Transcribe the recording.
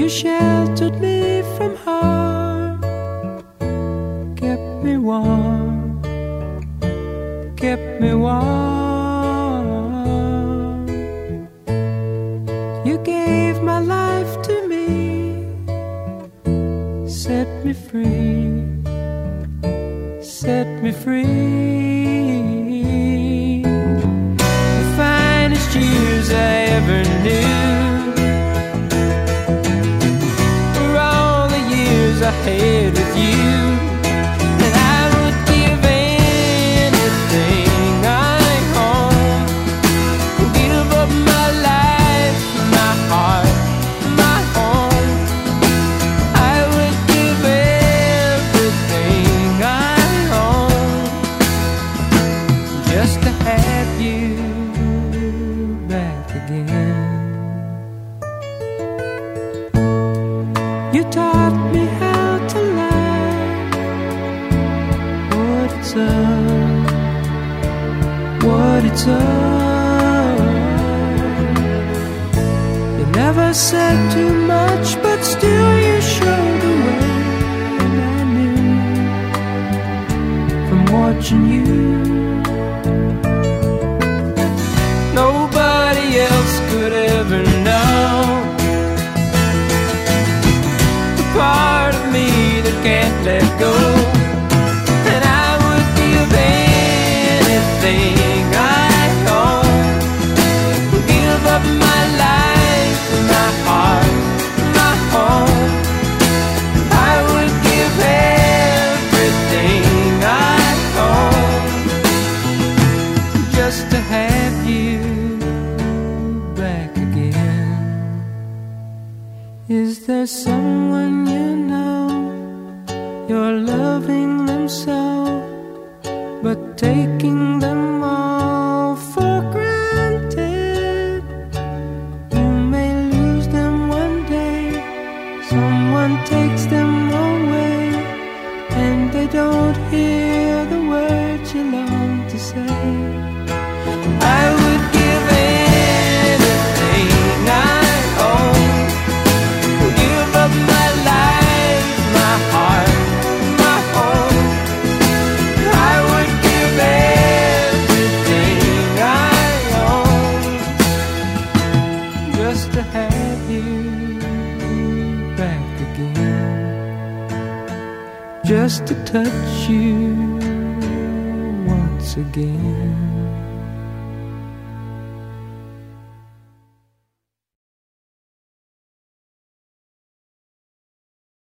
You sheltered me from harm, kept me warm, kept me warm. You gave my life to me, set me free, set me free. The finest years I ever knew were all the years I had with you. And I would give anything I own, give up my life, my heart, my home. I would give everything I own just to have you back again. You taught me how to love, what it's up, what it's up. You never said too much, but still you showed the way. And I knew from watching you, nobody else could ever know the part of me that can't let go. And I would give anything I own, give up my life, my heart, my home. I would give everything I own just to have you back again. Is there someone you know, you're loving them so, but taking them all for granted? You may lose them one day, someone takes them away, and they don't hear the words you long to say. I would give anything I own, give up my life, my heart, my home. I would give everything I own just to have you back again, just to touch you once again.